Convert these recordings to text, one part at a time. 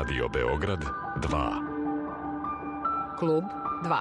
Radio Beograd 2. Klub 2.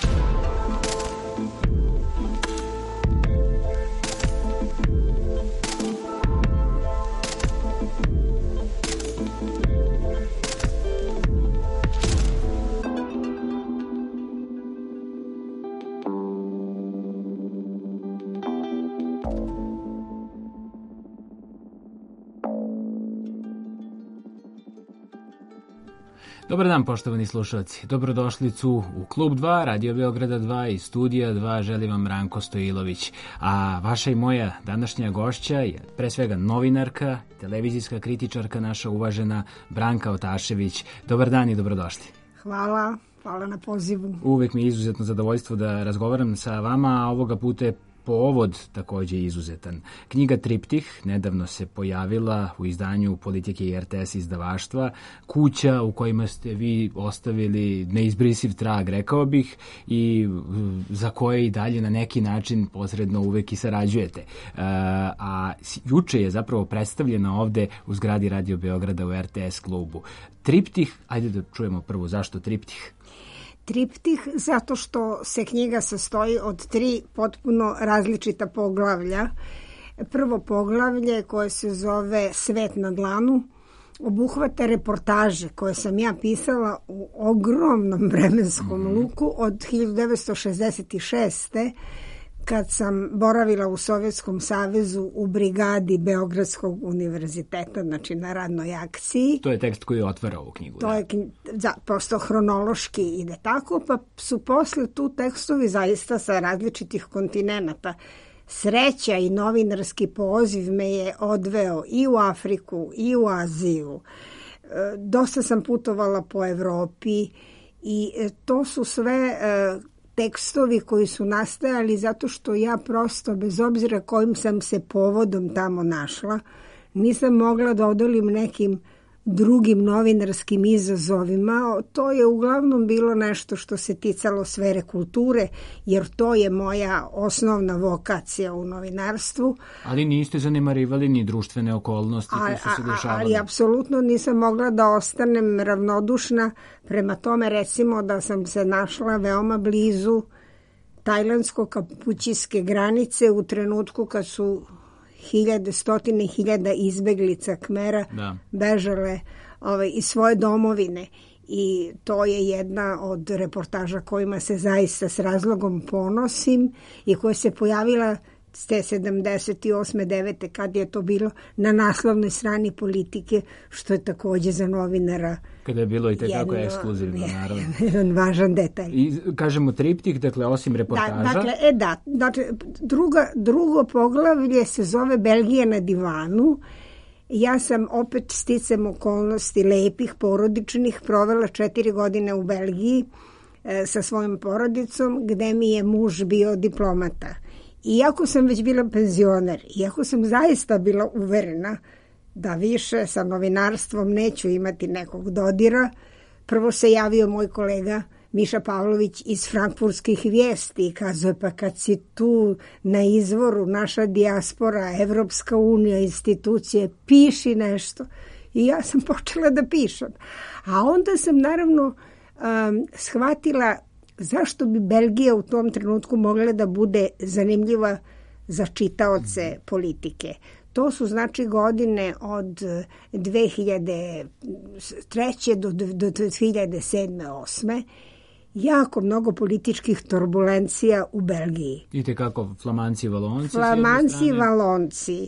Dobar dan, poštovani slušalci. Dobrodošlicu u Klub 2, Radio Beograda 2 i Studija 2 želi vam Ranko Stojilović. A vaša i moja današnja gošća je pre svega novinarka, televizijska kritičarka, naša uvažena Branka Otašević. Dobar dan i dobrodošli. Hvala na pozivu. Uvek mi je izuzetno zadovoljstvo da razgovaram sa vama, a ovoga puta je povod takođe izuzetan. Knjiga Triptih nedavno se pojavila u izdanju Politike i RTS izdavaštva, kuća u kojima ste vi ostavili neizbrisiv trag, rekao bih, i za koje i dalje na neki način posredno uvek i sarađujete. A juče je zapravo predstavljena ovde u zgradi Radio Beograda u RTS klubu. Triptih, ajde da čujemo prvo zašto Triptih. Triptih zato što se knjiga sastoji od 3 potpuno različita poglavlja. Prvo poglavlje koje se zove Svet na dlanu obuhvata reportaže koje sam ja pisala u ogromnom vremenskom luku od 1966. kad sam boravila u Sovjetskom savezu u brigadi Beogradskog univerziteta, znači na radnoj akciji. To je tekst koji otvara ovu knjigu. To je, prosto hronološki ide tako, pa su posle tu tekstovi zaista sa različitih kontinenata. Sreća i novinarski poziv me je odveo i u Afriku i u Aziju. Dosta sam putovala po Evropi i to su sve tekstovi koji su nastajali zato što ja prosto, bez obzira kojim sam se povodom tamo našla, nisam mogla da odolim nekim drugim novinarskim izazovima. To je uglavnom bilo nešto što se ticalo sfere kulture, jer to je moja osnovna vokacija u novinarstvu. Ali niste zanemarivali ni društvene okolnosti koje su se dešavale. Ali apsolutno nisam mogla da ostanem ravnodušna prema tome, recimo da sam se našla veoma blizu tajlandsko-kapućijske granice u trenutku kad su stotine hiljada izbeglica Kmera bežale iz svoje domovine. I to je jedna od reportaža kojima se zaista s razlogom ponosim i koja se pojavila te 78. 9. kad je to bilo na naslovnoj strani Politike, što je takođe za novinara kada je bilo i tekako ekskluzivno, naravno. Jedan važan detalj. I kažemo Triptih, dakle, osim reportaža. Drugo poglavlje se zove Belgija na divanu. Ja sam opet sticam okolnosti lepih, porodičnih, provela 4 godine u Belgiji sa svojom porodicom, gde mi je muž bio diplomata. Iako sam već bila penzioner, iako sam zaista bila uverena da više sa novinarstvom neću imati nekog dodira, prvo se javio moj kolega Miša Pavlović iz Frankfurtskih vijesti i kazuje, pa kad si tu na izvoru, naša dijaspora, Evropska unija, institucije, piši nešto. I ja sam počela da pišem. A onda sam naravno shvatila zašto bi Belgija u tom trenutku mogla da bude zanimljiva za čitaoce Politike. To su znači godine od 2003. do 2007. 2008. Jako mnogo političkih turbulencija u Belgiji. Vidite kako Flamanci i Valonci. Flamanci i Valonci.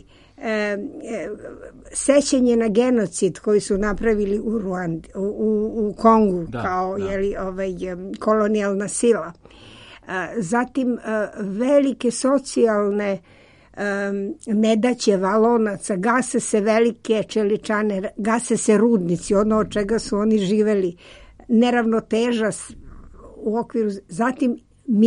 Sećanje na genocid koji su napravili u Ruandi, u Kongu kolonijalna sila. Zatim velike socijalne nedaće Valonaca, gase se velike čeličane, gase se rudnici, ono od čega su oni živeli, neravnoteža u okviru, zatim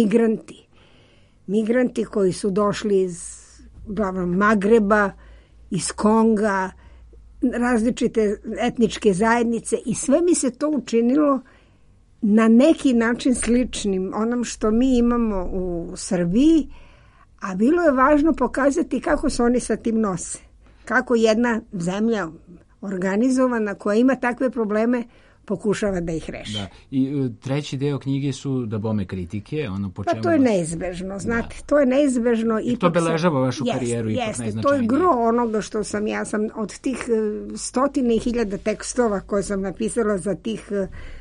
migranti koji su došli iz uglavnom Magreba, iz Konga, različite etničke zajednice i sve mi se to učinilo na neki način sličnim onom što mi imamo u Srbiji, a bilo je važno pokazati kako se oni sa tim nose. Kako jedna zemlja organizovana, koja ima takve probleme, pokušava da ih reši. Da. I treći deo knjige su da bome kritike, ono po čemu... Pa to je neizbežno, znate, to je neizbežno. I to obeležava vašu karijeru ipak najznačajnije. To je gro onoga što sam, ja sam od tih 100.000 tekstova koje sam napisala za tih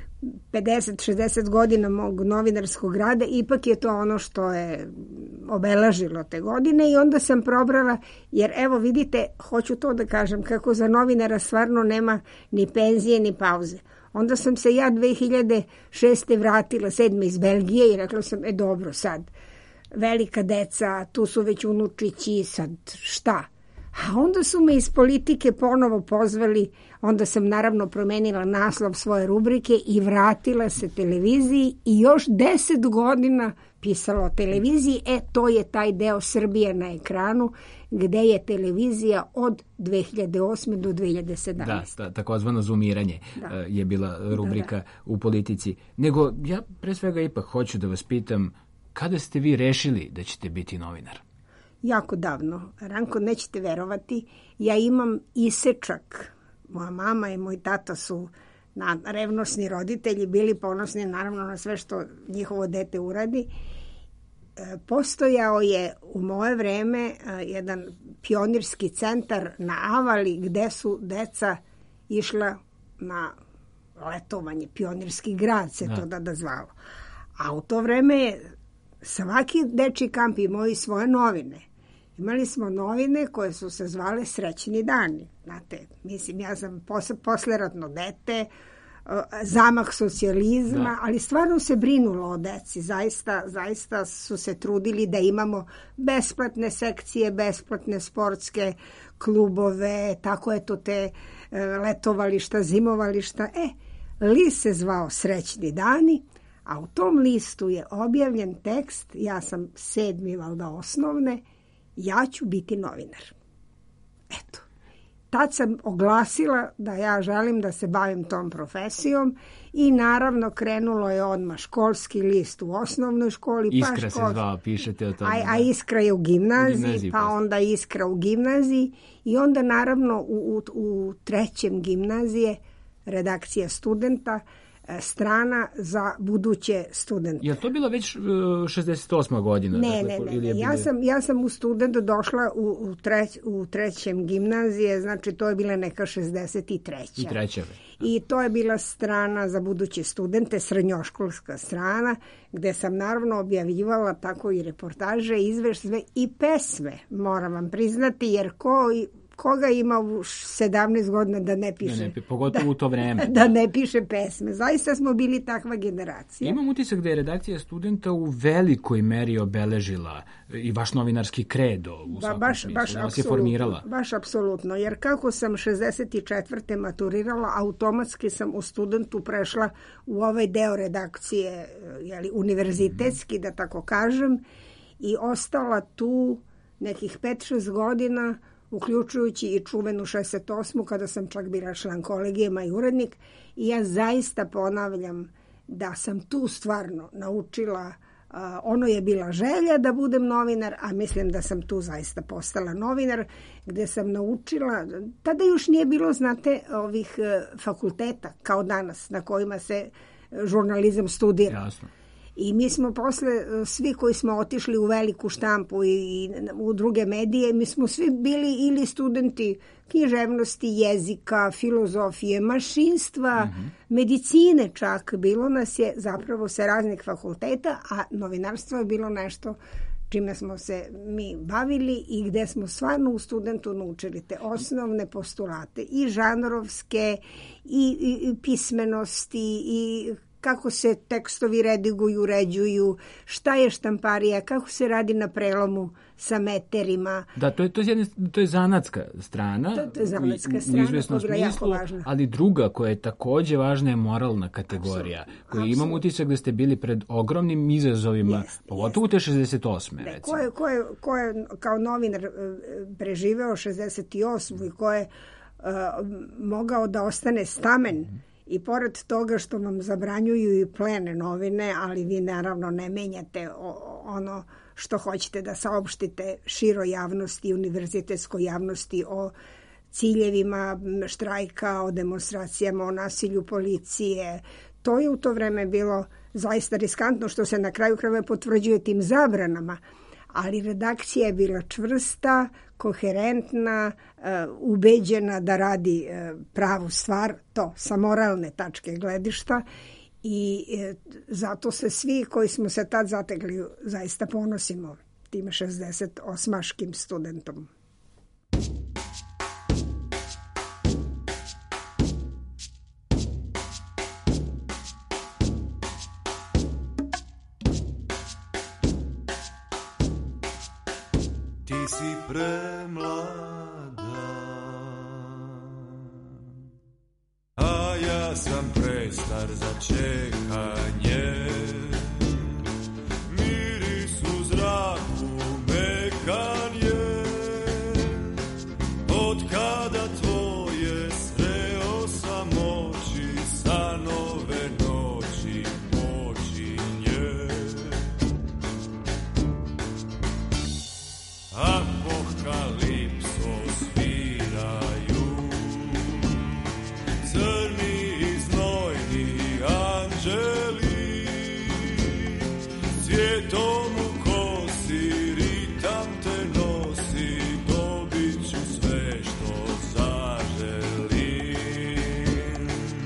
50-60 godina mog novinarskog rada, ipak je to ono što je obeležilo te godine i onda sam probrala, jer evo vidite, hoću to da kažem, kako za novinara stvarno nema ni penzije ni pauze. Onda sam se ja 2006. vratila, 7. iz Belgije i rekla sam, dobro sad, velika deca, tu su već unučići, sad šta? A onda su me iz politike ponovo pozvali, onda sam naravno promenila naslov svoje rubrike i vratila se televiziji i još 10 godina pisala o televiziji. To je taj deo Srbije na ekranu gde je televizija od 2008. do 2017. Da, takozvano zoomiranje je bila rubrika u politici. Nego ja pre svega ipak hoću da vas pitam, kada ste vi rešili da ćete biti novinar? Jako davno. Ranko, nećete verovati, ja imam isečak. Moja mama i moj tata su revnosni roditelji, bili ponosni naravno na sve što njihovo dete uradi. Postojao je u moje vreme jedan pionirski centar na Avali gde su deca išla na letovanje. Pionirski grad se to da zvalo. A u to vreme je svaki dečji kamp imao i svoje novine. Imali smo novine koje su se zvale Srećni dani. Znate, mislim, ja sam posleratno dete, zamah socijalizma, ali stvarno se brinulo o deci. Zaista su se trudili da imamo besplatne sekcije, besplatne sportske klubove, tako eto te letovališta, zimovališta. List se zvao Srećni dani, a u tom listu je objavljen tekst, ja sam 7. valjda osnovne, ja ću biti novinar. Eto. Tad sam oglasila da ja želim da se bavim tom profesijom i naravno krenulo je odmah školski list u osnovnoj školi. Iskra se zvao, pišete o tome. A Iskra je u gimnaziji, pa onda Iskra u gimnaziji i onda naravno u 3. gimnazije redakcija Studenta, strana za buduće studente. Je li to bila već 68. godina? Ne. Ja sam u Studentu došla u 3. gimnazije, znači to je bila neka 63. I to je bila strana za buduće studente, srednjoškolska strana, gde sam naravno objavljivala tako i reportaže, izveštve i pesme, moram vam priznati, jer koga ima u 17 godina da ne piše? Pogotovo u to vreme. Da ne piše pesme. Zaista smo bili takva generacija. Imam utisak da je redakcija Studenta u velikoj meri obeležila i vaš novinarski kredo u svakom smislu. Vas je formirala. Baš apsolutno. Jer kako sam 64. maturirala, automatski sam u Studentu prešla u ovaj deo redakcije, univerzitetski, da tako kažem, i ostala tu nekih 5-6 godina, uključujući i čuvenu 68. kada sam čak bila član kolegijema i urednik. I ja zaista ponavljam da sam tu stvarno naučila, ono je bila želja da budem novinar, a mislim da sam tu zaista postala novinar, gde sam naučila, tada još nije bilo, znate, ovih fakulteta kao danas na kojima se žurnalizam studira. Jasno. I mi smo posle, svi koji smo otišli u veliku štampu i u druge medije, mi smo svi bili ili studenti književnosti, jezika, filozofije, mašinstva, medicine čak. Bilo nas je zapravo sa raznih fakulteta, a novinarstvo je bilo nešto čime smo se mi bavili i gde smo stvarno u Studentu naučili te osnovne postulate i žanrovske i pismenosti i kako se tekstovi rediguju, uređuju, šta je štamparija, kako se radi na prelomu sa meterima. Da, to je zanatska strana. To je zanatska strana, koja je bila jako važna. Ali druga koja je takođe važna je moralna kategorija, koju imam utisak da ste bili pred ogromnim izazovima, pogotovo u te 68. recimo. Ko je kao novinar preživeo 68. i ko je mogao da ostane stamen, i pored toga što vam zabranjuju i plene novine, ali vi naravno ne menjate ono što hoćete da saopštite široj javnosti, univerzitetskoj javnosti o ciljevima štrajka, o demonstracijama, o nasilju policije. To je u to vreme bilo zaista riskantno, što se na kraju krajeva potvrđuje tim zabranama, ali redakcija je bila čvrsta, koherentna, ubeđena da radi pravu stvar, to sa moralne tačke gledišta, i zato se svi koji smo se tad zategli zaista ponosimo tim 68-aškim studentom. Ti si premlada, a ja sam prestar za čekanje. Miris u zraku mekan je, od kada tvoje sreo sam oči, sa nove noći počinje. Apokalipso sviraju crni i znojni anđeli, svijetom u kosi ritam te nosi, dobit ću sve što zaželim.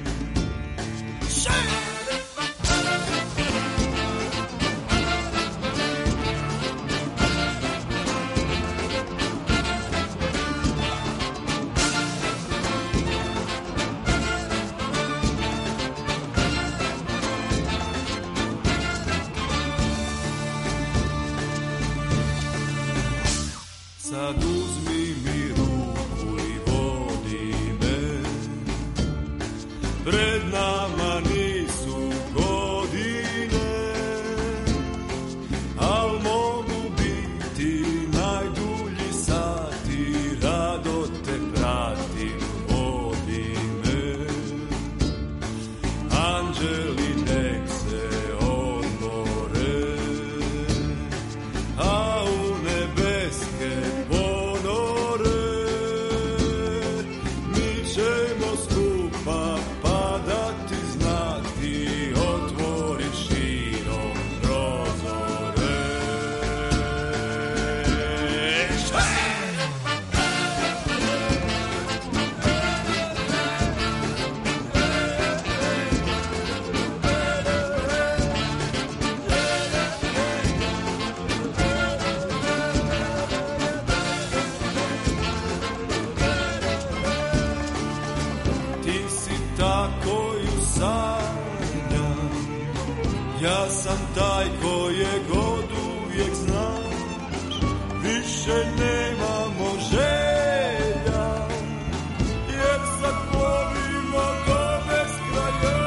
Sad uzmi mi ruku i vodi me, pred nama nisu godine, al mogu biti najdulji sati, rado te pratim, vodi me. Anđeli nek se odmore, a u nebeske ponore mi ćemo skupa padati, znati, otvori širom prozore. Ti si ta koju sanjam, ja sam taj kojeg oduvijek znam, više nemamo želja, jer sad plovimo do beskraja.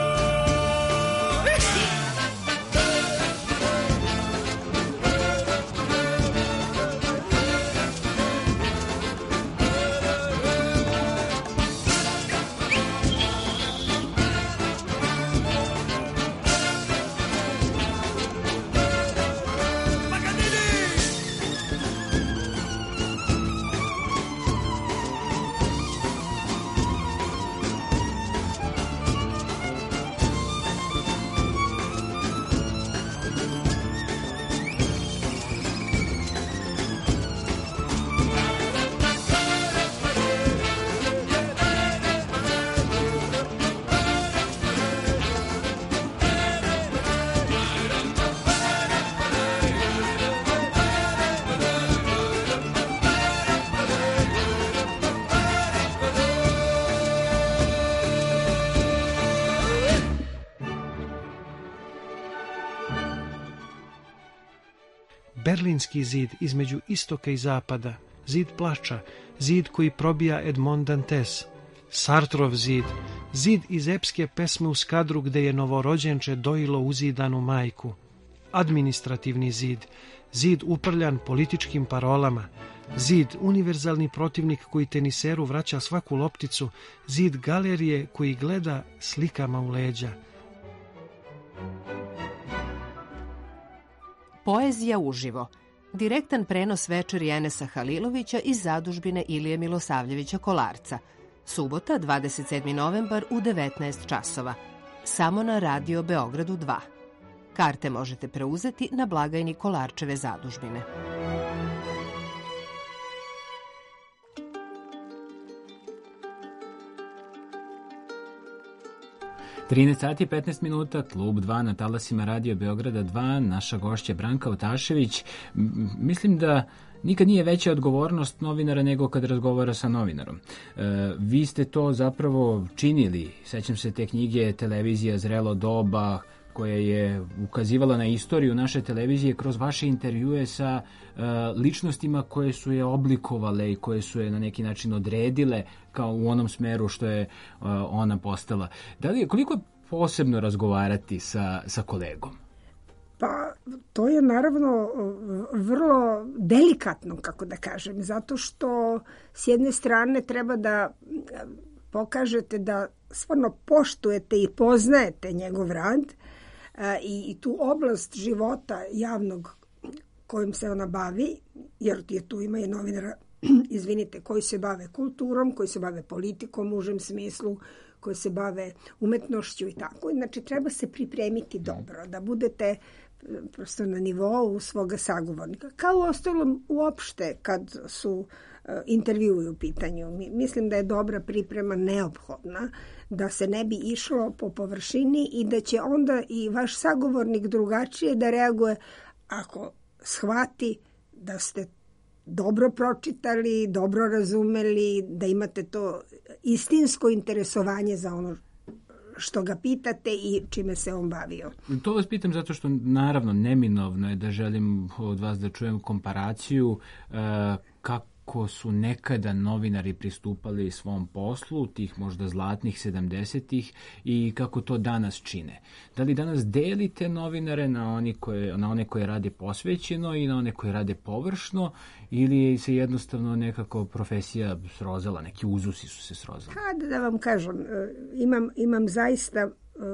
Berlinski zid između istoka i zapada, zid plača, zid koji probija Edmond Dantes, Sartrov zid, zid iz epske pesme u Skadru gde je novorođenče dojilo uzidanu majku, administrativni zid, zid uprljan političkim parolama, zid univerzalni protivnik koji teniseru vraća svaku lopticu, zid galerije koji gleda slikama u leđa. Poezija uživo. Direktan prenos večeri Enesa Halilovića iz zadužbine Ilije Milosavljevića Kolarca. Subota, 27. novembar u 19 časova. Samo na Radio Beogradu 2. Karte možete preuzeti na blagajni Kolarčeve zadužbine. sati 15 minuta, Klub 2 na talasima Radio Beograda 2, naša gošća Branka Otašević. Mislim da nikad nije veća odgovornost novinara nego kad razgovara sa novinarom. Vi ste to zapravo činili. Sećam se te knjige Televizija Zrelo doba, koja je ukazivala na istoriju naše televizije kroz vaše intervjue sa ličnostima koje su je oblikovale i koje su je na neki način odredile kao u onom smeru što je ona postala. Koliko je posebno razgovarati sa kolegom? Pa to je naravno vrlo delikatno, kako da kažem, zato što s jedne strane treba da pokažete da stvarno poštujete i poznajete njegov rad i tu oblast života javnog kojim se ona bavi, jer tu ima i novinara, koji se bave kulturom, koji se bave politikom u užem smislu, koji se bave umetnošću i tako. Znači, treba se pripremiti dobro, da budete prosto na nivou svoga sagovornika. Kao u ostalom uopšte kad su intervjui u pitanju. Mislim da je dobra priprema neophodna, da se ne bi išlo po površini i da će onda i vaš sagovornik drugačije da reaguje ako shvati da ste dobro pročitali, dobro razumeli, da imate to istinsko interesovanje za ono što ga pitate i čime se on bavio. To vas pitam zato što naravno neminovno je da želim od vas da čujem komparaciju kako su nekada novinari pristupali svom poslu, tih možda zlatnih 70-ih, i kako to danas čine. Da li danas delite novinare na one koje rade posvećeno i na one koje rade površno, ili se jednostavno nekako profesija srozala, neki uzusi su se srozali? Da vam kažem, imam zaista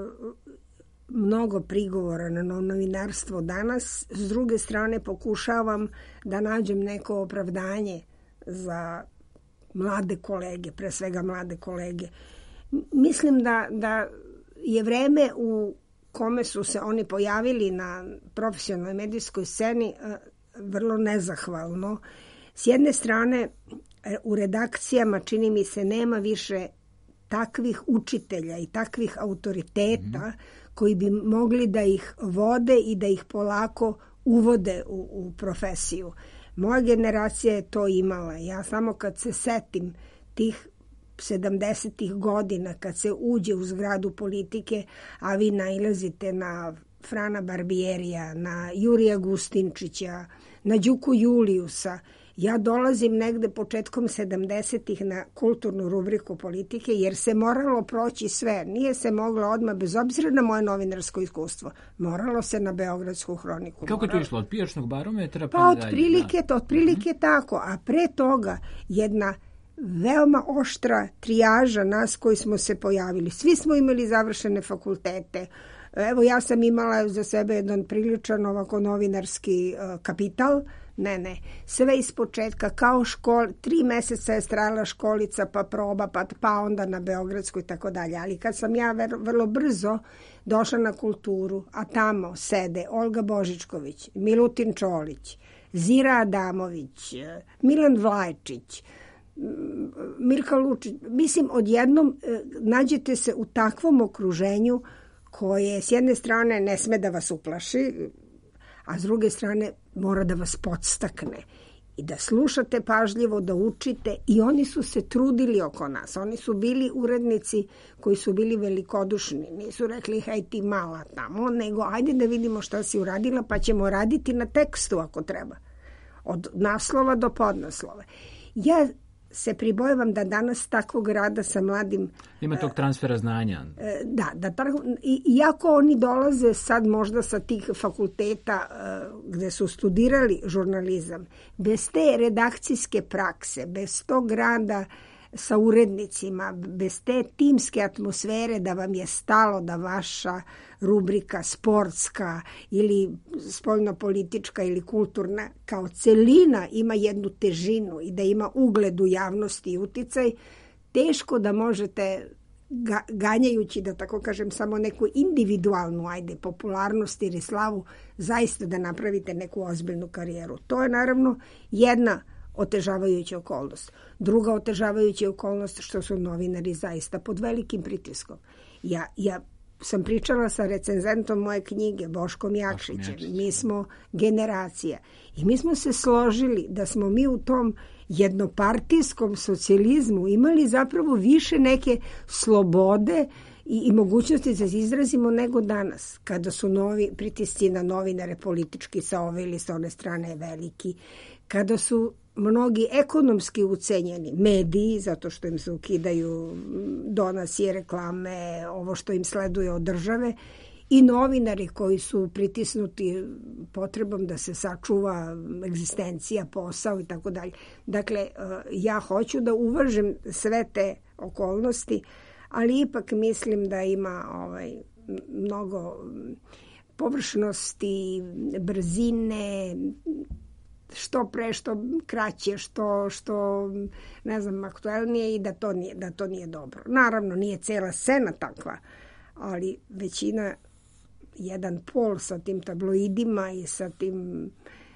mnogo prigovora na novinarstvo danas. S druge strane pokušavam da nađem neko opravdanje za mlade kolege, pre svega mlade kolege. Mislim da je vreme u kome su se oni pojavili na profesionalnoj medijskoj sceni vrlo nezahvalno. S jedne strane, u redakcijama, čini mi se, nema više takvih učitelja i takvih autoriteta koji bi mogli da ih vode i da ih polako uvode u profesiju. Moja generacija je to imala. Ja samo kad se setim tih 70-ih godina, kad se uđe u zgradu politike, a vi nailazite na Frana Barbierija, na Jurija Gustinčića, na Đuku Julijusa. Ja dolazim negde početkom 70-ih na kulturnu rubriku politike, jer se moralo proći sve. Nije se moglo odmah, bez obzira na moje novinarsko iskustvo. Moralo se na Beogradsku hroniku. Kako je to išlo? Od pijačnog barometra? Pa otprilike tako. A pre toga jedna veoma oštra trijaža nas koji smo se pojavili. Svi smo imali završene fakultete. Evo, ja sam imala za sebe jedan priličan ovako novinarski kapital. Ne. Sve iz početka, kao 3 meseca je trajala školica, pa proba, pa onda na Beogradsku i tako dalje. Ali kad sam ja vrlo brzo došla na kulturu, a tamo sede Olga Božičković, Milutin Čolić, Zira Adamović, Milan Vlajčić, Mirka Lučić. Mislim, odjednom nađete se u takvom okruženju koje s jedne strane ne sme da vas uplaši, a s druge strane mora da vas podstakne i da slušate pažljivo, da učite, i oni su se trudili oko nas. Oni su bili urednici koji su bili velikodušni. Nisu rekli haj ti mala tamo, nego ajde da vidimo šta si uradila, pa ćemo raditi na tekstu ako treba. Od naslova do podnaslova. Ja se pribojavam da danas takvog rada sa mladim... Ima tog transfera znanja. Iako oni dolaze sad možda sa tih fakulteta gde su studirali žurnalizam, bez te redakcijske prakse, bez tog rada sa urednicima, bez te timske atmosfere da vam je stalo da vaša rubrika sportska ili spoljnopolitička ili kulturna kao celina ima jednu težinu i da ima ugled u javnosti i uticaj, teško da možete ganjajući, da tako kažem, samo neku individualnu popularnost ili slavu, zaista da napravite neku ozbiljnu karijeru. To je naravno jedna otežavajuća okolnost. Druga otežavajuća okolnost što su novinari zaista pod velikim pritiskom. Ja sam pričala sa recenzentom moje knjige, Boškom Jakšićem. Mi smo generacija. I mi smo se složili da smo mi u tom jednopartijskom socijalizmu imali zapravo više neke slobode i mogućnosti da se izrazimo nego danas, kada su novi pritisci na novinare politički sa ove ili sa one strane veliki, kada su mnogi ekonomski ucenjeni mediji, zato što im se ukidaju donacije, reklame, ovo što im sleduje od države, i novinari koji su pritisnuti potrebom da se sačuva egzistencija, posao i tako dalje. Dakle, ja hoću da uvažem sve te okolnosti, ali ipak mislim da ima mnogo površnosti, brzine, što pre, što kraće, što ne znam, aktuelnije i da to nije dobro. Naravno, nije cela scena takva, ali većina, jedan pol sa tim tabloidima i sa tim...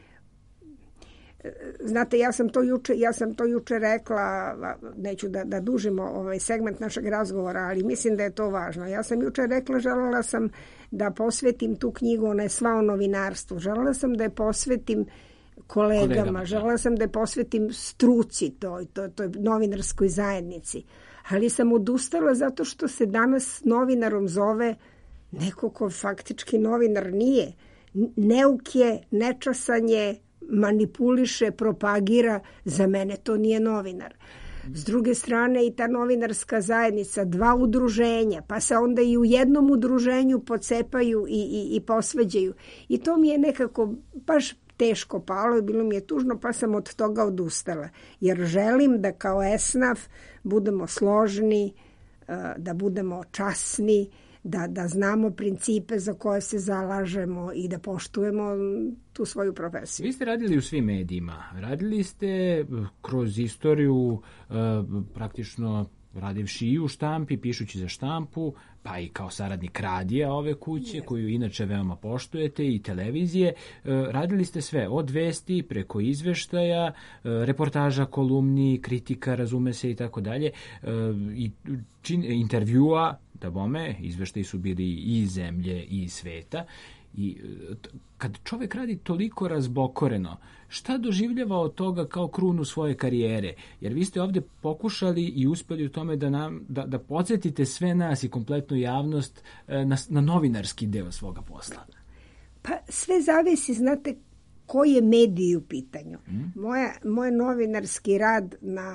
Znate, ja sam to juče rekla, neću da dužimo ovaj segment našeg razgovora, ali mislim da je to važno. Ja sam juče rekla, želela sam da posvetim tu knjigu, ona je sva o novinarstvu. Želela sam da je posvetim kolegama, želela sam da je posvetim struci, toj novinarskoj zajednici. Ali sam odustala zato što se danas novinarom zove neko ko faktički novinar nije. Neuk je, nečasan je, manipuliše, propagira, za mene to nije novinar. S druge strane i ta novinarska zajednica, dva udruženja, pa se onda i u jednom udruženju pocepaju i posvađaju. I to mi je nekako baš teško palo i bilo mi je tužno, pa sam od toga odustala. Jer želim da kao esnaf budemo složni, da budemo časni, da znamo principe za koje se zalažemo i da poštujemo tu svoju profesiju. Vi ste radili u svim medijima. Radili ste kroz istoriju praktično radivši i u štampi, pišući za štampu, pa i kao saradnik radija ove kuće, koju inače veoma poštujete, i televizije. Radili ste sve, od vesti preko izveštaja, reportaža, kolumni, kritika, razume se i tako dalje, intervjua, da bome, izveštaji su bili i iz zemlje i iz sveta. I kad čovek radi toliko razbokoreno, šta doživljava od toga kao krunu svoje karijere? Jer vi ste ovde pokušali i uspeli u tome da podsjetite sve nas i kompletnu javnost na novinarski deo svoga posla. Pa sve zavisi, znate, koji je medij u pitanju. Moj novinarski rad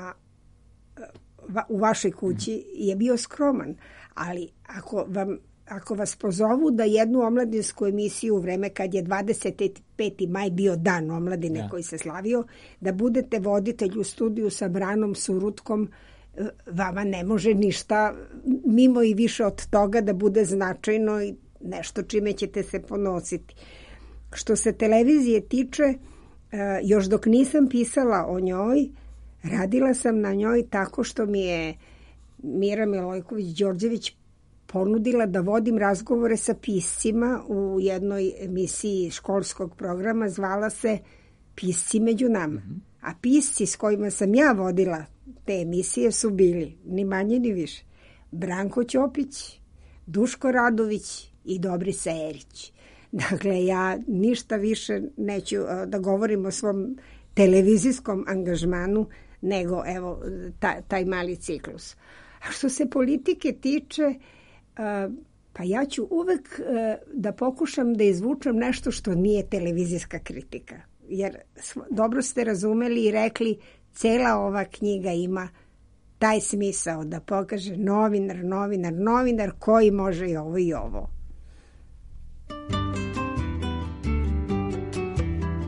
u vašoj kući je bio skroman, ali ako vas pozovu da jednu omladinsku emisiju u vreme kad je 25. maj bio dan omladine koji se slavio, da budete voditelj u studiju sa Branom Surutkom, vama ne može ništa mimo i više od toga da bude značajno i nešto čime ćete se ponositi. Što se televizije tiče, još dok nisam pisala o njoj, radila sam na njoj tako što mi je Mira Milojković-Đorđević ponudila da vodim razgovore sa piscima u jednoj emisiji školskog programa, zvala se Pisci među nama. A pisci s kojima sam ja vodila te emisije su bili, ni manje ni više, Branko Ćopić, Duško Radović i Dobrica Erić. Dakle, ja ništa više neću da govorim o svom televizijskom angažmanu, nego evo taj mali ciklus. A što se politike tiče, pa ja ću uvek da pokušam da izvučem nešto što nije televizijska kritika. Jer dobro ste razumeli i rekli, cela ova knjiga ima taj smisao da pokaže novinar koji može i ovo i ovo.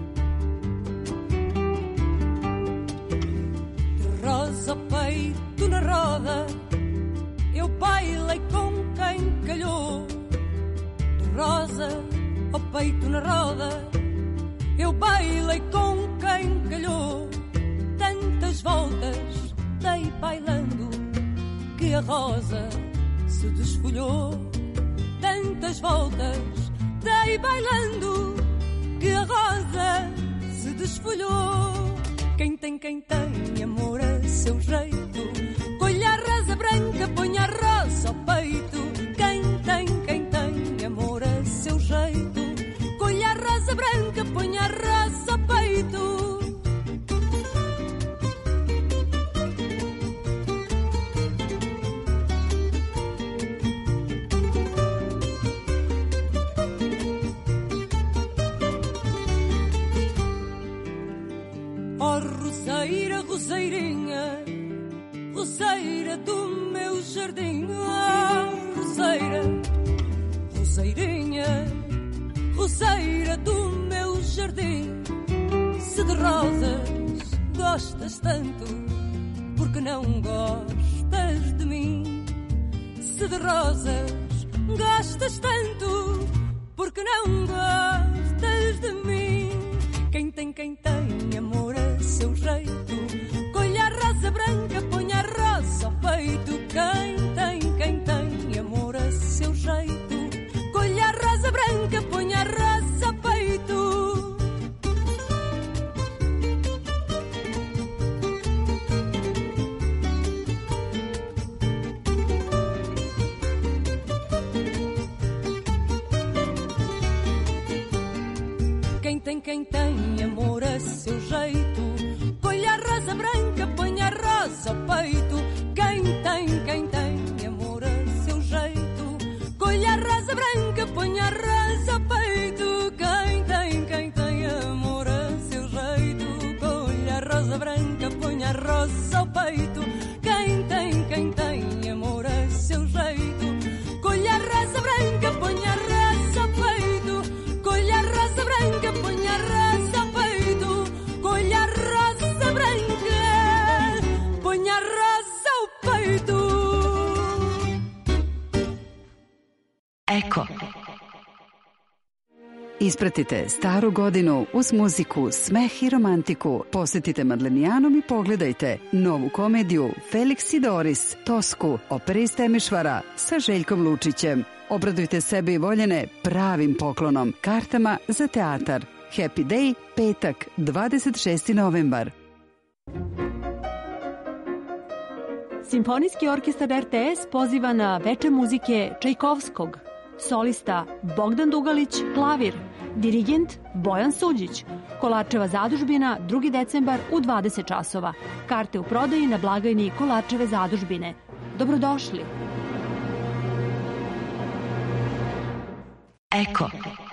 Rosa peito na roda, eu bailei com quem calhou. De rosa ao peito na roda, eu bailei com quem calhou. Tantas voltas dei bailando que a rosa se desfolhou. Tantas voltas dei bailando que a rosa se desfolhou. Quem tem amor a seu jeito, colha a rosa branca, põe a rosa ao peito. Quem tem amor a seu jeito, colha a rosa branca, põe a rosa ao peito. Roseirinha, roseira do meu jardim. Oh, roseira, roseirinha, roseira do meu jardim. Se de rosas gostas tanto, porque não gostas de mim? Se de rosas gostas tanto, porque não gostas de mim? Quem tem amor a seu jeito, colha a rosa branca, põe a rosa ao peito. Quem tem amor a seu jeito, colha a rosa branca, põe a rosa ao peito. Quem tem amor a seu jeito, colha a rosa branca, põe a rosa ao peito. Quem tem amor a seu jeito, colha a rosa branca, põe a rosa ao peito. Quem tem amor a seu jeito, colha a rosa branca, põe a rosa ao peito. Quem tem amor a seu jeito, colha a rosa branca, põe a rosa ao peito. Colha a rosa branca, põe a rosa ao peito. Colha a rosa branca, põe a rosa ao peito. Eko. Ispratite staru godinu uz muziku, smeh i romantiku. Posetite Madlenijanom i pogledajte novu komediju Felix i Doris, Tosku, opere iz Temišvara sa Željkom Lučićem. Obradujte sebe i voljene pravim poklonom, kartama za teatar. Happy Day, petak, 26. novembar. Simfonijski orkestar RTS poziva na veče muzike Čajkovskog. Solista Bogdan Dugalić, klavir. Dirigent Bojan Suđić. Kolarčeva zadužbina, 2. decembar u 20 časova. Karte u prodaji na blagajni Kolarčeve zadužbine. Dobrodošli. Eko.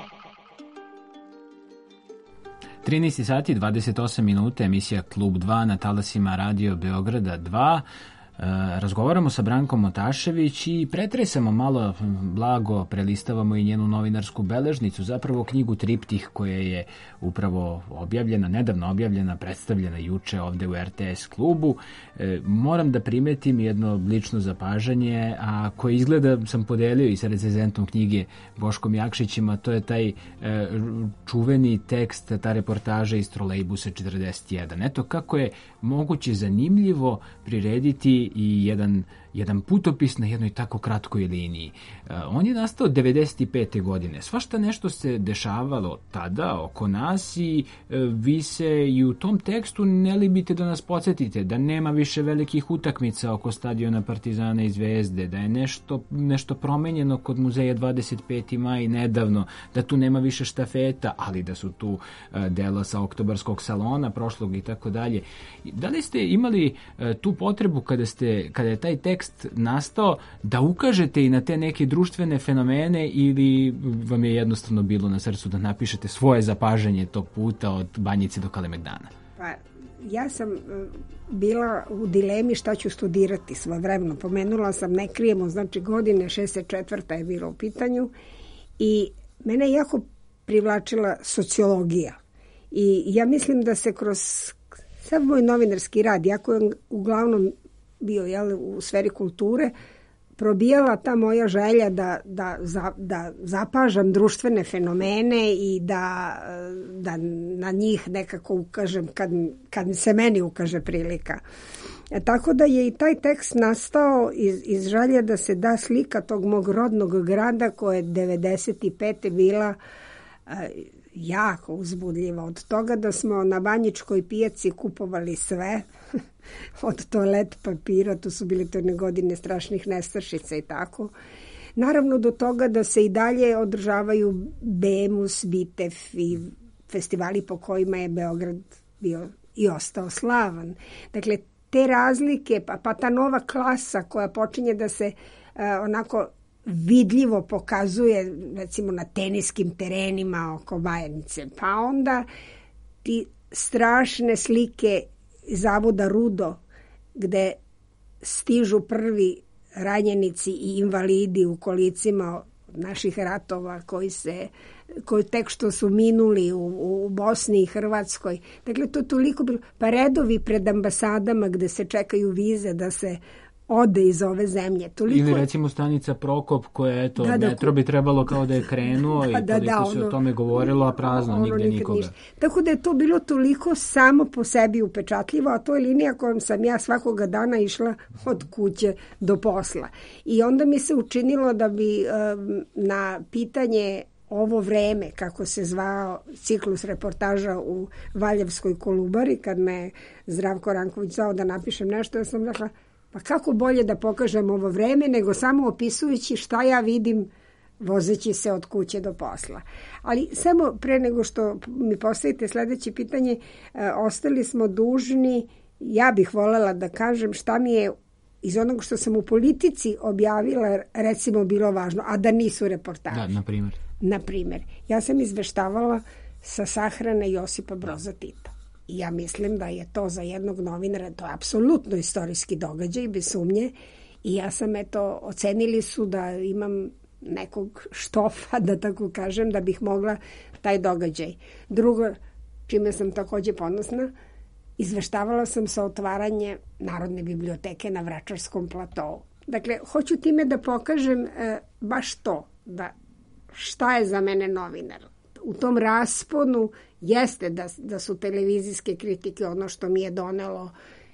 13 sati 28 minuta, emisija Klub 2 na talasima Radio Beograda 2. Razgovaramo sa Brankom Motašević i pretresamo malo, blago prelistavamo i njenu novinarsku beležnicu, zapravo knjigu Triptih koja je upravo objavljena, nedavno objavljena, predstavljena juče ovde u RTS klubu. Moram da primetim jedno lično zapažanje, a koje izgleda sam podelio i sa recenzentom knjige Boškom Jakšićem, a to je taj čuveni tekst, ta reportaža iz Trolejbusa 41. Eto kako je moguće zanimljivo prirediti i jedan putopis na jednoj tako kratkoj liniji. On je nastao 95. godine. Svašta nešto se dešavalo tada oko nas i vi se i u tom tekstu ne libite da nas podsjetite da nema više velikih utakmica oko stadiona Partizana i Zvezde, da je nešto promenjeno kod muzeja 25. maj nedavno, da tu nema više štafeta, ali da su tu dela sa oktobarskog salona prošlog i tako dalje. Da li ste imali tu potrebu kada je taj tekst nastao da ukažete i na te neke društvene fenomene ili vam je jednostavno bilo na srcu da napišete svoje zapažanje tog puta od Banjice do Kalemegdana? Pa, ja sam bila u dilemi šta ću studirati svojevremeno. Pomenula sam, ne krijemo, znači godine 64. je bilo u pitanju i mene jako privlačila sociologija. I ja mislim da se kroz sav moj novinarski rad, jako uglavnom bio u sferi kulture, probijala ta moja želja da zapažam društvene fenomene i da na njih nekako ukažem kad se meni ukaže prilika. Tako da je i taj tekst nastao iz želje da se da slika tog mog rodnog grada koja je 95. bila jako uzbudljiva. Od toga da smo na Banjičkoj pijaci kupovali sve, od toalet papira, to su bile te godine strašnih nestašica i tako. Naravno do toga da se i dalje održavaju Bemus, Bitef i festivali po kojima je Beograd bio i ostao slavan. Dakle, te razlike, pa ta nova klasa koja počinje da se onako vidljivo pokazuje recimo na teniskim terenima oko Bajanice, pa onda ti strašne slike zavoda Rudo gde stižu prvi ranjenici i invalidi u kolicima naših ratova koji tek što su minuli u Bosni i Hrvatskoj. Dakle, to toliko bilo. Pa redovi pred ambasadama gde se čekaju vize da se ode iz ove zemlje. Toliko... Ili recimo stanica Prokop koja, eto, metro bi trebalo kao da je krenuo i toliko se o tome govorilo, a prazno, nigde nikoga. Ništa. Tako da je to bilo toliko samo po sebi upečatljivo, a to je linija kojom sam ja svakoga dana išla od kuće do posla. I onda mi se učinilo da bi na pitanje ovo vreme, kako se zvao ciklus reportaža u Valjevskoj Kolubari, kad me Zdravko Ranković zvao da napišem nešto, ja sam rekla, pa kako bolje da pokažem ovo vreme nego samo opisujući šta ja vidim vozeći se od kuće do posla. Ali samo pre nego što mi postavite sledeće pitanje, ostali smo dužni, ja bih voljela da kažem šta mi je iz onog što sam u Politici objavila recimo bilo važno, a da nisu reportaži. Da, na primjer, ja sam izveštavala sa sahrane Josipa Broza Tita. I ja mislim da je to za jednog novinara, to je apsolutno istorijski događaj, bez sumnje. I ja sam, ocenili su da imam nekog štofa, da tako kažem, da bih mogla taj događaj. Drugo, čime sam takođe ponosna, izveštavala sam sa otvaranje Narodne biblioteke na Vračarskom platou. Dakle, hoću time da pokažem baš to, da šta je za mene novinar. U tom rasponu jeste da su televizijske kritike ono što mi je donelo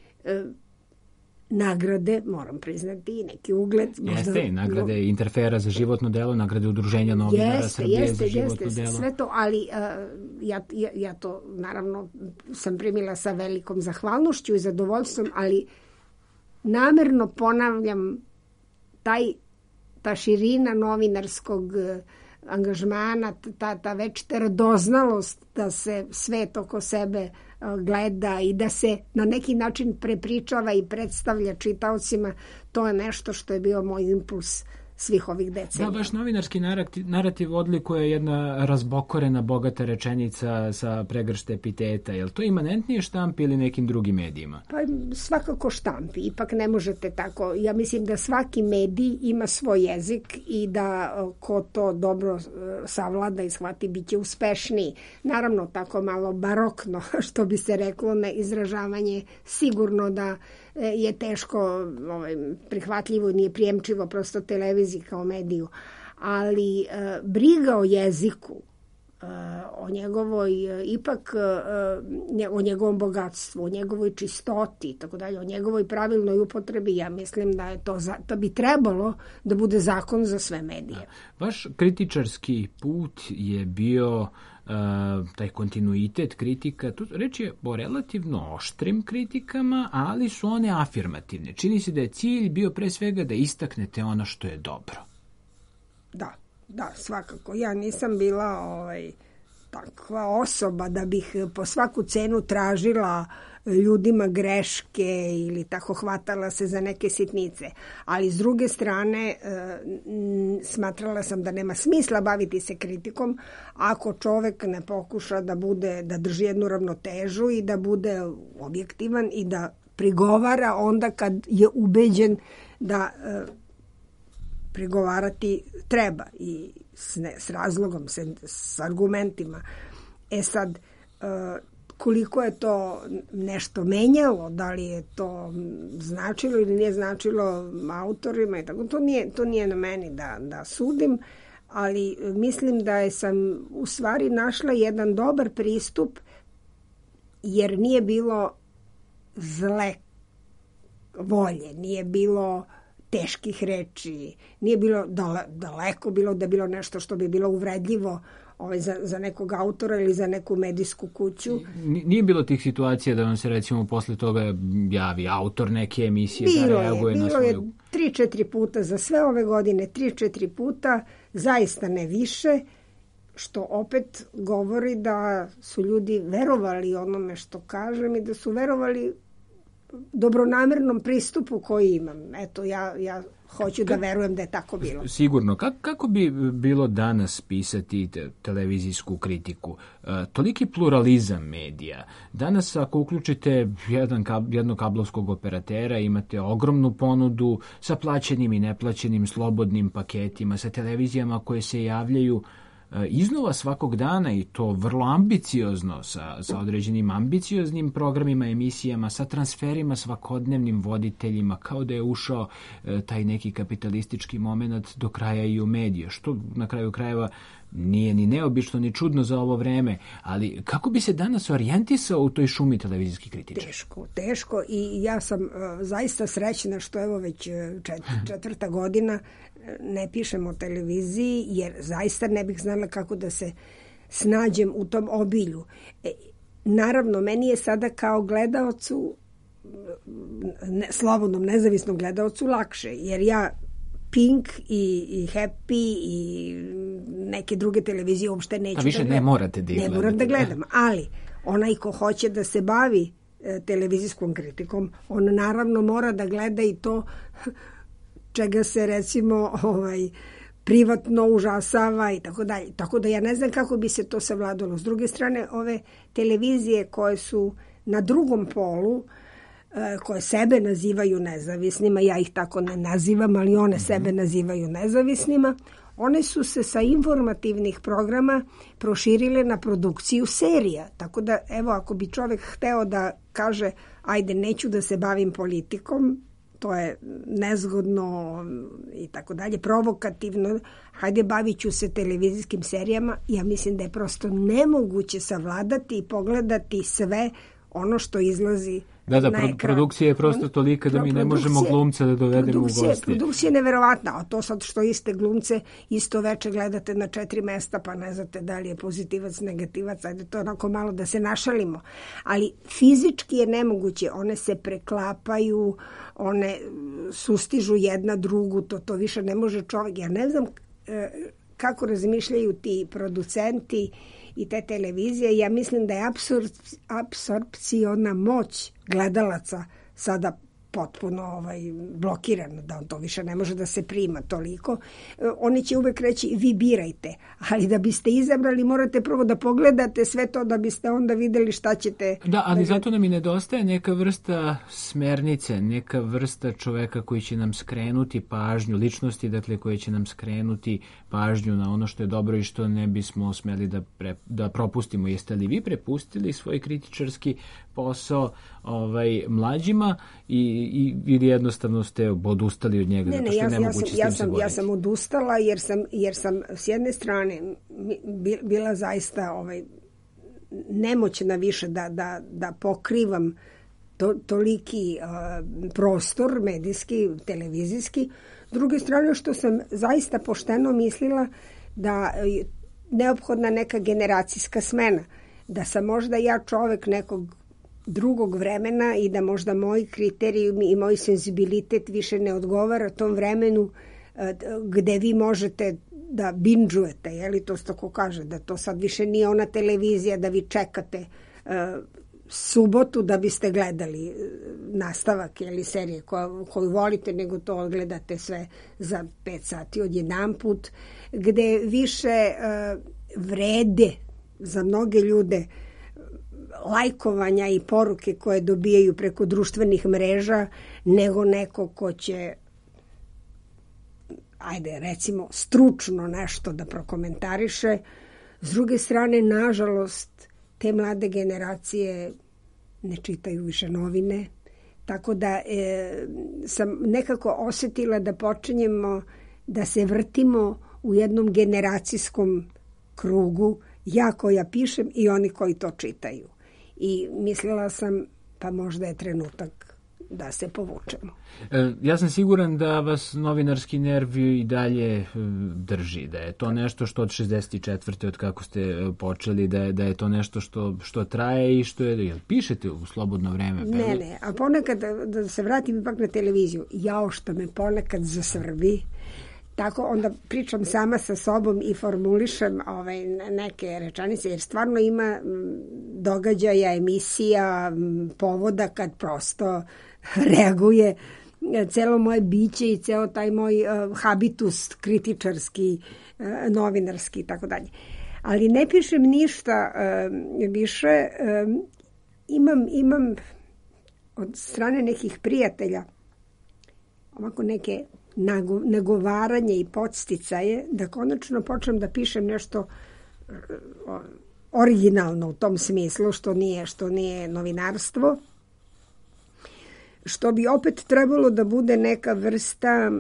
nagrade, moram priznati, i neki ugled. Jeste, i nagrade Interfera za životno delo, nagrade Udruženja novinara Srbije za životno delo. Sve to, ali ja to naravno sam primila sa velikom zahvalnošću i zadovoljstvom, ali namerno ponavljam ta širina novinarskog angažmana, ta večita radoznalost da se svet oko sebe gleda i da se na neki način prepričava i predstavlja čitaocima, to je nešto što je bio moj impuls svih ovih decenija. Da, baš novinarski narativ odlikuje jedna razbokorena, bogata rečenica sa pregršte epiteta. Je li to imanentnije štampi ili nekim drugim medijima? Pa svakako štampi. Ipak ne možete tako. Ja mislim da svaki medij ima svoj jezik i da ko to dobro savlada i shvati bit će uspešniji. Naravno, tako malo barokno, što bi se reklo, na izražavanje sigurno da je teško prihvatljivo, nije prijemčivo prosto televiziji kao mediju, ali briga o jeziku, o njegovoj ipak o njegovom bogatstvu, o njegovoj čistoti, tako dalje, o njegovoj pravilnoj upotrebi, ja mislim da je to bi trebalo da bude zakon za sve medije. Vaš kritičarski put je bio taj kontinuitet kritika, tu reč je o relativno oštrim kritikama, ali su one afirmativne. Čini se da je cilj bio pre svega da istaknete ono što je dobro. Da, svakako. Ja nisam bila takva osoba da bih po svaku cenu tražila ljudima greške ili tako hvatala se za neke sitnice. Ali s druge strane smatrala sam da nema smisla baviti se kritikom ako čovek ne pokuša da drži jednu ravnotežu i da bude objektivan i da prigovara onda kad je ubeđen da prigovarati treba i s razlogom, s argumentima. Sad, koliko je to nešto menjalo, da li je to značilo ili nije značilo autorima i tako. To nije na meni da sudim, ali mislim da sam u stvari našla jedan dobar pristup, jer nije bilo zle volje, nije bilo teških reči, nije bilo daleko bilo da je bilo nešto što bi bilo uvredljivo za nekog autora ili za neku medijsku kuću. Nije bilo tih situacija da vam se recimo posle toga javi autor neke emisije da reaguje na svoju... Bilo je 3-4 puta za sve ove godine, 3-4 puta, zaista ne više, što opet govori da su ljudi verovali onome što kažem i da su verovali dobronamernom pristupu koji imam. Eto, ja hoću da verujem da je tako bilo. Sigurno. Kako bi bilo danas pisati televizijsku kritiku? Toliki pluralizam medija. Danas ako uključite jednog kablovskog operatera, imate ogromnu ponudu sa plaćenim i neplaćenim slobodnim paketima, sa televizijama koje se javljaju iznova svakog dana i to vrlo ambiciozno, sa određenim ambicioznim programima, emisijama, sa transferima svakodnevnim voditeljima, kao da je ušao taj neki kapitalistički moment do kraja i u medije, što na kraju krajeva nije ni neobično ni čudno za ovo vreme, ali kako bi se danas orijentisao u toj šumi televizijskih kritičara? Teško i ja sam zaista srećna što evo već četvrta godina ne pišem o televiziji, jer zaista ne bih znala kako da se snađem u tom obilju. Naravno, meni je sada kao gledaocu, slobodnom, nezavisnom gledaocu lakše, jer ja Pink i Happy i neke druge televizije uopšte neću da gledam. Ne morate da ih gledate. Ne moram da gledam, ali onaj ko hoće da se bavi televizijskom kritikom, on naravno mora da gleda i to čega se recimo privatno užasava i tako dalje. Tako da ja ne znam kako bi se to savladalo. S druge strane, ove televizije koje su na drugom polu, koje sebe nazivaju nezavisnima, ja ih tako ne nazivam, ali one sebe nazivaju nezavisnima, one su se sa informativnih programa proširile na produkciju serija. Tako da, evo, ako bi čovjek hteo da kaže, ajde, neću da se bavim politikom, to je nezgodno i tako dalje, provokativno, hajde, bavit ću se televizijskim serijama, ja mislim da je prosto nemoguće savladati i pogledati sve ono što izlazi na ekran. Produkcija je prosto tolika da mi ne možemo glumca da dovedemo u goste. Produkcija je neverovatna, a to sad što iste glumce isto veče gledate na 4 mesta, pa ne znate da li je pozitivac, negativac, ajde to onako malo da se našalimo. Ali fizički je nemoguće, one se preklapaju, one sustižu jedna drugu, to više ne može čovjek. Ja ne znam kako razmišljaju ti producenti i te televizije. Ja mislim da je apsorpciona moć gledalaca sada potpuno blokirana, da on to više ne može da se prima toliko. Oni će uvek reći vi birajte, ali da biste izabrali morate prvo da pogledate sve to da biste onda videli šta ćete... Da, ali zato nam i nedostaje neka vrsta smernice, neka vrsta čoveka koji će nam skrenuti pažnju, ličnosti, dakle, koji će nam skrenuti pažnju na ono što je dobro i što ne bismo smeli da propustimo. Jeste li vi prepustili svoj kritičarski posao mlađima ili jednostavno ste odustali od njega? Ja sam odustala jer sam s jedne strane bila zaista nemoćna više da pokrivam toliki prostor medijski, televizijski. S druge strane što sam zaista pošteno mislila da je neophodna neka generacijska smena, da sam možda ja čovek nekog drugog vremena i da možda moji kriterijumi i moj senzibilitet više ne odgovara tom vremenu gde vi možete da binđujete, je li to tako kaže, da to sad više nije ona televizija da vi čekate subotu da biste gledali nastavak ili serije koju volite, nego to gledate sve za 5 sati odjedanput, gde više vrede za mnoge ljude lajkovanja i poruke koje dobijaju preko društvenih mreža nego neko ko će, ajde recimo, stručno nešto da prokomentariše. S druge strane, nažalost, te mlade generacije ne čitaju više novine, tako da sam nekako osetila da počinjemo da se vrtimo u jednom generacijskom krugu, ja koja pišem i oni koji to čitaju. I mislila sam, pa možda je trenutak da se povučemo. Ja sam siguran da vas novinarski nerv i dalje drži, da je to nešto što od 64. od kako ste počeli, da je to nešto što traje i što je, pišete u slobodno vreme? Ne, a ponekad, da se vratim ipak na televiziju, jao što me ponekad zasvrbi, tako onda pričam sama sa sobom i formulišem neke rečenice, jer stvarno ima događaja, emisija, povoda kad prosto reaguje celo moje biće i ceo taj moj habitus kritičarski, novinarski i tako dalje. Ali ne pišem ništa više. Imam od strane nekih prijatelja ovako neke nagovaranje i podsticaje da konačno počnem da pišem nešto originalno u tom smislu, što nije novinarstvo, što bi opet trebalo da bude neka vrsta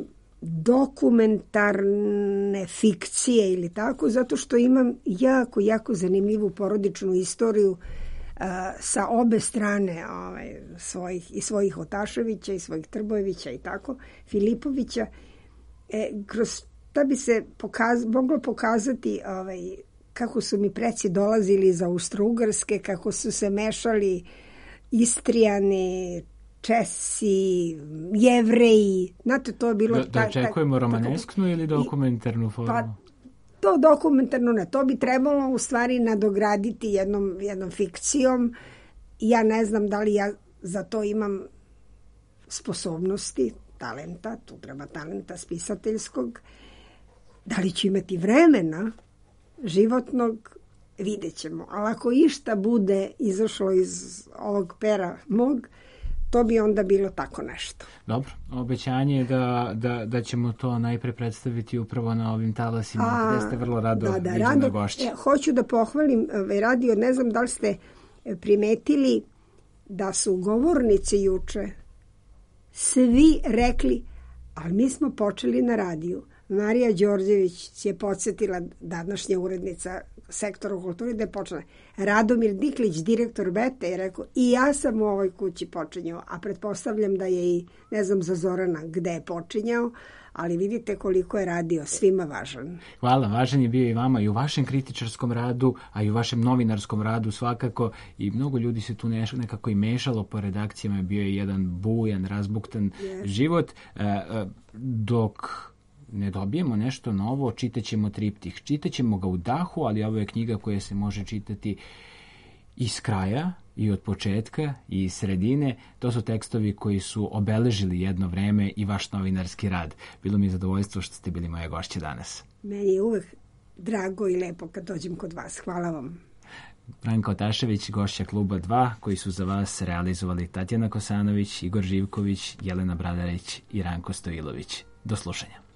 dokumentarne fikcije ili tako, zato što imam jako zanimljivu porodičnu istoriju sa obe strane svojih Otaševića i svojih Trbojevića i tako, Filipovića. Kroz to bi se moglo pokazati kako su mi preci dolazili iz Austro-Ugarske, kako su se mešali Istrijani, Česi, Jevreji. Znate, to je bilo... Da očekujemo romanesknu ili dokumentarnu formu? Pa, to dokumentarno ne. To bi trebalo u stvari nadograditi jednom fikcijom. Ja ne znam da li ja za to imam sposobnosti, talenta, tu treba talenta spisateljskog. Da li ću imati vremena životnog, vidjet ćemo. Ali ako išta bude izašlo iz ovog pera mog, to bi onda bilo tako nešto. Dobro, obećanje je da ćemo to najpre predstaviti upravo na ovim talasima, gde ste vrlo rado viđena gošća. Hoću da pohvalim radio, ne znam da li ste primetili da su govornici juče svi rekli, ali mi smo počeli na radiju. Marija Đorđević je podsjetila, današnja urednica sektora kulture, da je počela. Radomir Diklić, direktor Bete, je rekao, i ja sam u ovoj kući počinjao, a pretpostavljam da je i, ne znam za Zorana gde je počinjao, ali vidite koliko je radio svima važan. Hvala, važan je bio i vama i u vašem kritičarskom radu, a i u vašem novinarskom radu svakako, i mnogo ljudi se tu nekako i mešalo po redakcijama, bio je jedan bujan, razbuktan život, dok ne dobijemo nešto novo, čitaćemo triptih. Čitaćemo ga u dahu, ali ovo je knjiga koja se može čitati iz kraja i od početka i iz sredine. To su tekstovi koji su obeležili jedno vreme i vaš novinarski rad. Bilo mi je zadovoljstvo što ste bili moja gošća danas. Meni je uvek drago i lepo kad dođem kod vas. Hvala vam. Branka Otašević, gošća Kluba 2, koji su za vas realizovali Tatjana Kosanović, Igor Živković, Jelena Bradarić i Ranko Stojilović. Do slušanja.